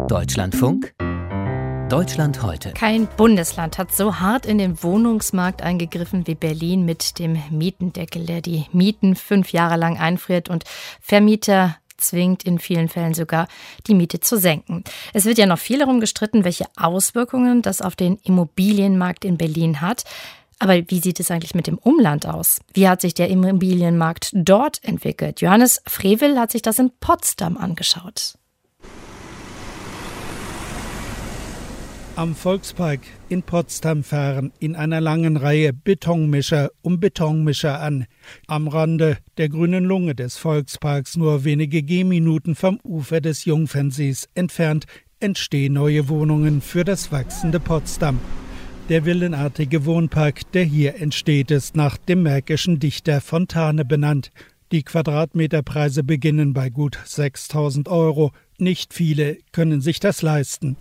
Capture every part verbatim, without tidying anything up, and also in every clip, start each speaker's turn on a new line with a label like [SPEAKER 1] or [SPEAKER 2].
[SPEAKER 1] Deutschlandfunk Deutschland heute.
[SPEAKER 2] Kein Bundesland hat so hart in den Wohnungsmarkt eingegriffen wie Berlin mit dem Mietendeckel, der die Mieten fünf Jahre lang einfriert und Vermieter zwingt in vielen Fällen sogar, die Miete zu senken. Es wird ja noch viel darum gestritten, welche Auswirkungen das auf den Immobilienmarkt in Berlin hat. Aber wie sieht es eigentlich mit dem Umland aus? Wie hat sich der Immobilienmarkt dort entwickelt? Johannes Frevel hat sich das in Potsdam angeschaut.
[SPEAKER 3] Am Volkspark in Potsdam fahren in einer langen Reihe Betonmischer um Betonmischer an. Am Rande der grünen Lunge des Volksparks, nur wenige Gehminuten vom Ufer des Jungfernsees entfernt, entstehen neue Wohnungen für das wachsende Potsdam. Der villenartige Wohnpark, der hier entsteht, ist nach dem märkischen Dichter Fontane benannt. Die Quadratmeterpreise beginnen bei gut sechstausend Euro. Nicht viele können sich das leisten.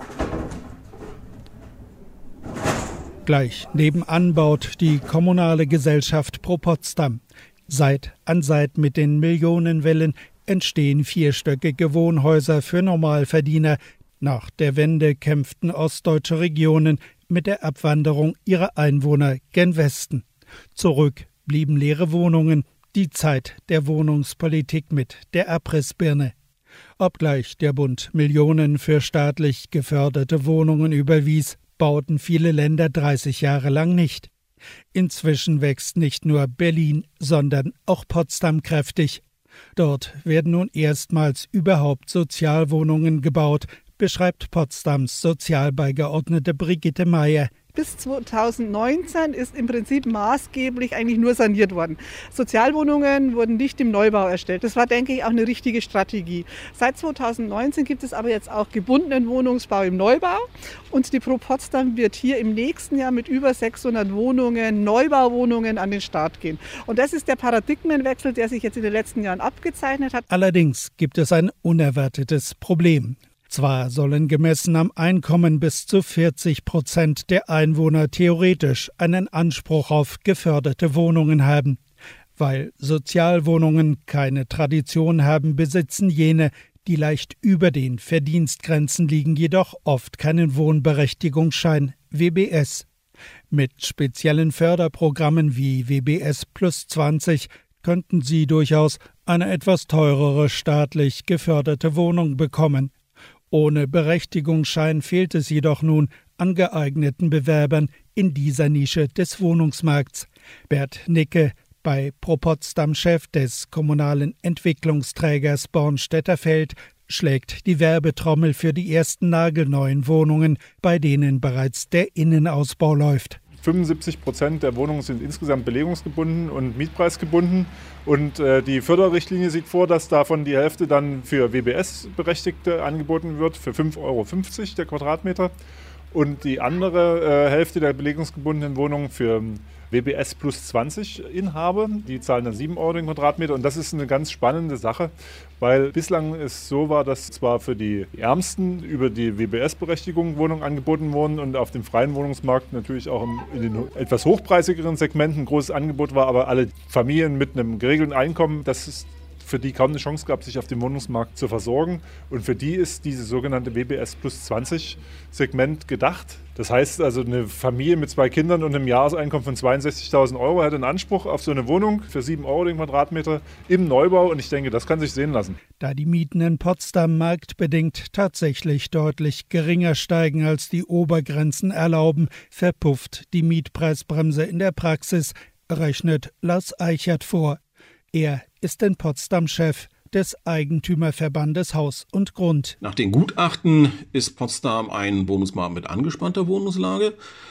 [SPEAKER 3] Gleich nebenan baut die kommunale Gesellschaft Pro Potsdam. Seit an Seit mit den Millionenwellen entstehen vierstöckige Wohnhäuser für Normalverdiener. Nach der Wende kämpften ostdeutsche Regionen mit der Abwanderung ihrer Einwohner gen Westen. Zurück blieben leere Wohnungen, die Zeit der Wohnungspolitik mit der Abrissbirne. Obgleich der Bund Millionen für staatlich geförderte Wohnungen überwies, bauten viele Länder dreißig Jahre lang nicht. Inzwischen wächst nicht nur Berlin, sondern auch Potsdam kräftig. Dort werden nun erstmals überhaupt Sozialwohnungen gebaut, beschreibt Potsdams Sozialbeigeordnete Brigitte Meyer.
[SPEAKER 4] Bis zweitausendneunzehn ist im Prinzip maßgeblich eigentlich nur saniert worden. Sozialwohnungen wurden nicht im Neubau erstellt. Das war, denke ich, auch eine richtige Strategie. Seit zweitausendneunzehn gibt es aber jetzt auch gebundenen Wohnungsbau im Neubau. Und die Pro Potsdam wird hier im nächsten Jahr mit über sechshundert Wohnungen, Neubauwohnungen an den Start gehen. Und das ist der Paradigmenwechsel, der sich jetzt in den letzten Jahren abgezeichnet hat.
[SPEAKER 3] Allerdings gibt es ein unerwartetes Problem. Zwar sollen gemessen am Einkommen bis zu vierzig Prozent der Einwohner theoretisch einen Anspruch auf geförderte Wohnungen haben. Weil Sozialwohnungen keine Tradition haben, besitzen jene, die leicht über den Verdienstgrenzen liegen, jedoch oft keinen Wohnberechtigungsschein, W B S. Mit speziellen Förderprogrammen wie W B S plus zwanzig könnten sie durchaus eine etwas teurere staatlich geförderte Wohnung bekommen. Ohne Berechtigungsschein fehlt es jedoch nun an geeigneten Bewerbern in dieser Nische des Wohnungsmarkts. Bert Nicke, bei Pro Potsdam Chef des kommunalen Entwicklungsträgers Bornstedter Feld, schlägt die Werbetrommel für die ersten nagelneuen Wohnungen, bei denen bereits der Innenausbau läuft.
[SPEAKER 5] fünfundsiebzig Prozent der Wohnungen sind insgesamt belegungsgebunden und mietpreisgebunden. Und äh, die Förderrichtlinie sieht vor, dass davon die Hälfte dann für W B S-Berechtigte angeboten wird, für fünf Euro fünfzig der Quadratmeter. Und die andere äh, Hälfte der belegungsgebundenen Wohnungen für W B S plus zwanzig Inhaber, die zahlen dann sieben Euro den Quadratmeter. Und das ist eine ganz spannende Sache, weil bislang es so war, dass zwar für die Ärmsten über die W B S-Berechtigung Wohnungen angeboten wurden und auf dem freien Wohnungsmarkt natürlich auch in den etwas hochpreisigeren Segmenten ein großes Angebot war, aber alle Familien mit einem geregelten Einkommen, das ist für die kaum eine Chance gab, sich auf dem Wohnungsmarkt zu versorgen. Und für die ist dieses sogenannte W B S plus zwanzig Segment gedacht. Das heißt also, eine Familie mit zwei Kindern und einem Jahreseinkommen von zweiundsechzigtausend Euro hat einen Anspruch auf so eine Wohnung für sieben Euro den Quadratmeter im Neubau. Und ich denke, das kann sich sehen lassen.
[SPEAKER 3] Da die Mieten in Potsdam marktbedingt tatsächlich deutlich geringer steigen, als die Obergrenzen erlauben, verpufft die Mietpreisbremse in der Praxis, rechnet Lars Eichert vor. Er ist in Potsdam Chef des Eigentümerverbandes Haus und Grund.
[SPEAKER 6] Nach den Gutachten ist Potsdam ein Wohnungsmarkt mit angespannter Wohnungslage.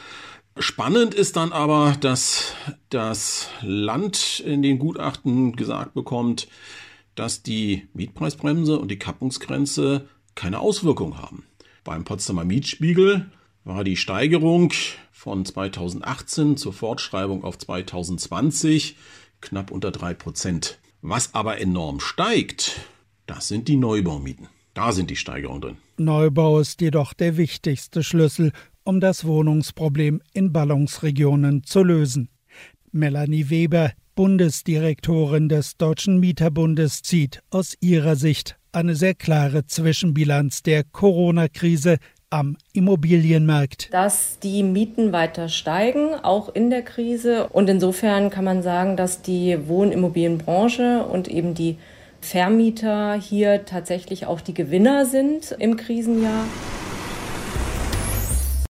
[SPEAKER 6] Spannend ist dann aber, dass das Land in den Gutachten gesagt bekommt, dass die Mietpreisbremse und die Kappungsgrenze keine Auswirkung haben. Beim Potsdamer Mietspiegel war die Steigerung von zweitausendachtzehn zur Fortschreibung auf zweitausendzwanzig knapp unter drei Prozent. Was aber enorm steigt, das sind die Neubaumieten. Da sind die Steigerungen drin.
[SPEAKER 3] Neubau ist jedoch der wichtigste Schlüssel, um das Wohnungsproblem in Ballungsregionen zu lösen. Melanie Weber, Bundesdirektorin des Deutschen Mieterbundes, zieht aus ihrer Sicht eine sehr klare Zwischenbilanz der Corona-Krise am Immobilienmarkt.
[SPEAKER 7] Dass die Mieten weiter steigen, auch in der Krise. Und insofern kann man sagen, dass die Wohnimmobilienbranche und eben die Vermieter hier tatsächlich auch die Gewinner sind im Krisenjahr.